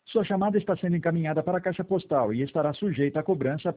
Sua chamada está sendo encaminhada para a caixa postal e estará sujeita a cobrança